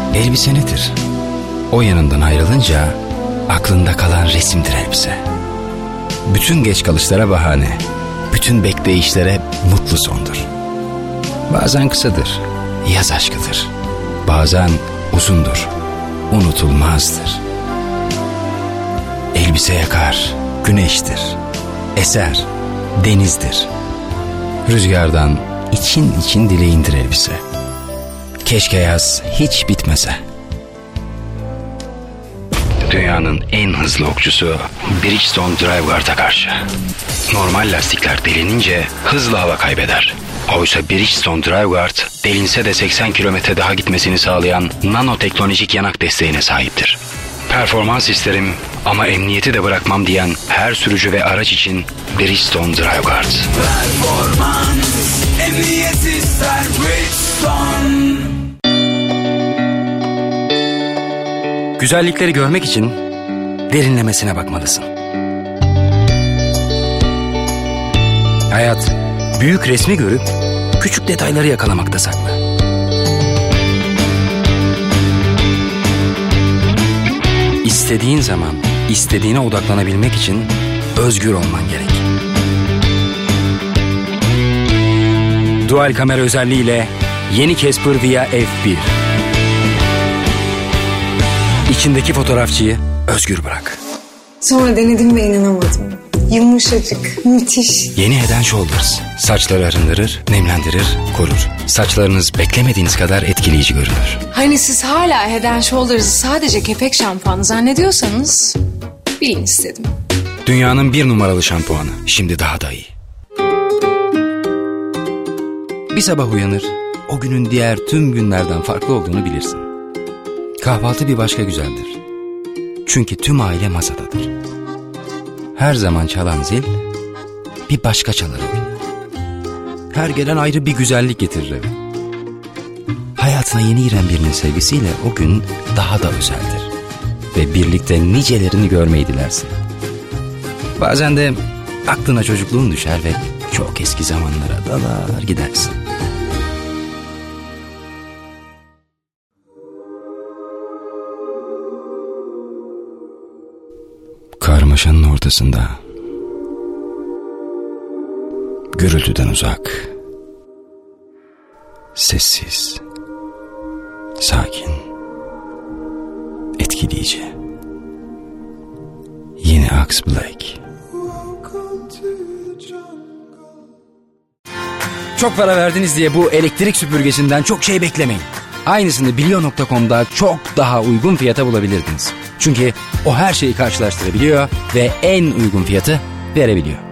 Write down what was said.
Elbise nedir? O yanından ayrılınca aklında kalan resimdir elbise. Bütün geç kalışlara bahane, bütün bekleyişlere mutlu sondur. Bazen kısadır, yaz aşkıdır. Bazen uzundur, unutulmazdır. Elbise yakar, güneştir. Eser, denizdir. Rüzgardan için için dileğindir elbise. Keşke yaz hiç bitmese. Dünyanın en hızlı okçusu Bridgestone DriveGuard'a karşı. Normal lastikler delinince hızla hava kaybeder. Oysa Bridgestone DriveGuard delinse de 80 kilometre daha gitmesini sağlayan nanoteknolojik yanak desteğine sahiptir. Performans isterim ama emniyeti de bırakmam diyen her sürücü ve araç için Bridgestone DriveGuard. Performans, emniyet ister Bridgestone. Güzellikleri görmek için derinlemesine bakmalısın. Hayat büyük resmi görüp küçük detayları yakalamakta saklı. İstediğin zaman istediğine odaklanabilmek için özgür olman gerek. Dual kamera özelliğiyle yeni Casper Via F1. İçindeki fotoğrafçıyı özgür bırak. Sonra denedim ve inanamadım. Yumuşacık, müthiş. Yeni Head & Shoulders. Saçları arındırır, nemlendirir, korur. Saçlarınız beklemediğiniz kadar etkileyici görünür. Hani siz hala Head & Shoulders'ı sadece kepek şampuanı zannediyorsanız bilin istedim. Dünyanın 1 numaralı şampuanı. Şimdi daha da iyi. Bir sabah uyanır, o günün diğer tüm günlerden farklı olduğunu bilirsin. Kahvaltı bir başka güzeldir. Çünkü tüm aile masadadır. Her zaman çalan zil bir başka çalar evin. Her gelen ayrı bir güzellik getirir eve. Hayatına yeni giren birinin sevgisiyle o gün daha da özeldir. Ve birlikte nicelerini görmeyi dilersin. Bazen de aklına çocukluğun düşer ve çok eski zamanlara dalar gidersin. Karmaşanın ortasında, gürültüden uzak, sessiz, sakin, etkileyici. Yeni Axe Black. Çok para verdiniz diye bu elektrik süpürgesinden çok şey beklemeyin. Aynısını Bilio.com'da çok daha uygun fiyata bulabilirdiniz. Çünkü o her şeyi karşılaştırabiliyor ve en uygun fiyatı verebiliyor.